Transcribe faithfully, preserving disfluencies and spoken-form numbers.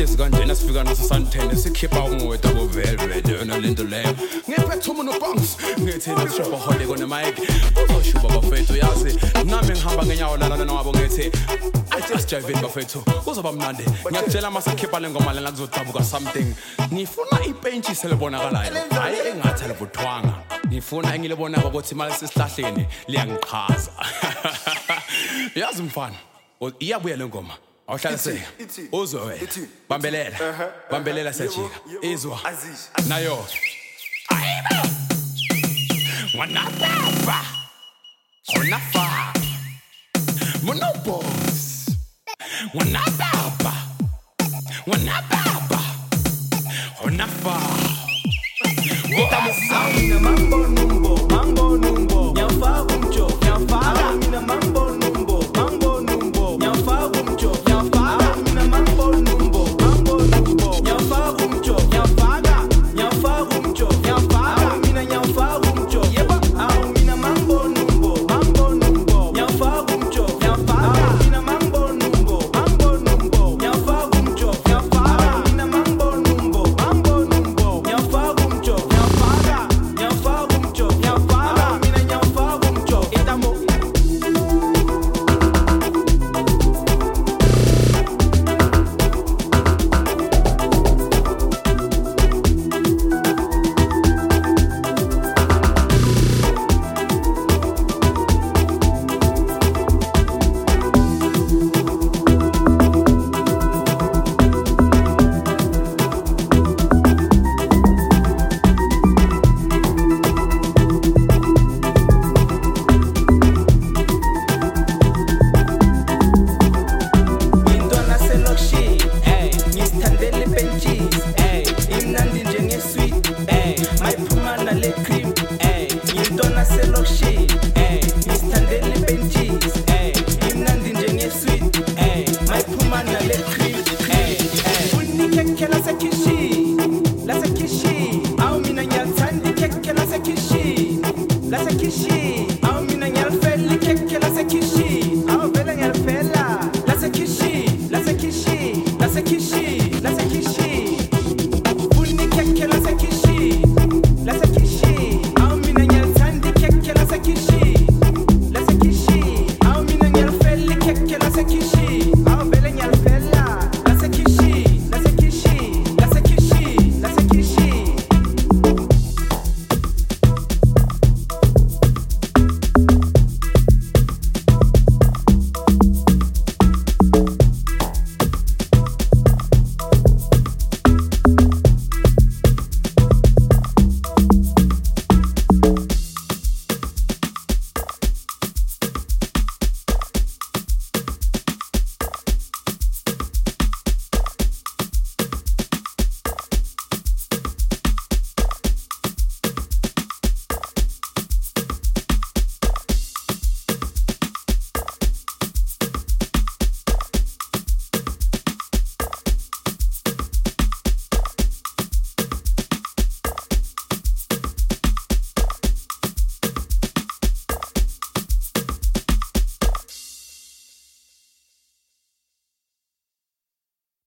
Isikhathi kanjena sifika naso santhene sikhipha ungwethu abo velvet yona lento leyo ngiphethe umuntu bangs ngithi neshoba hole kona mic uzoshuba bafethu yazi nami ngihamba ngenyawo lana nawabo ngithi I just drive in bafethu kuzoba mnandi ngiyakutshela mase khipha lengoma lena kuzodabuka something ngifuna ipaintshi selibonakalayo hayi engathi alivuthwanga ngifuna engilibona ukuthi mali sisihlahleni liyangiqhaza yazi mfana iyabuya lengoma awuhlaliseke uzwe bambelela bambelela sejika izwa nayo wana baba wana fa mono boss wana baba wana baba wana fa Estamos sound mambo numbo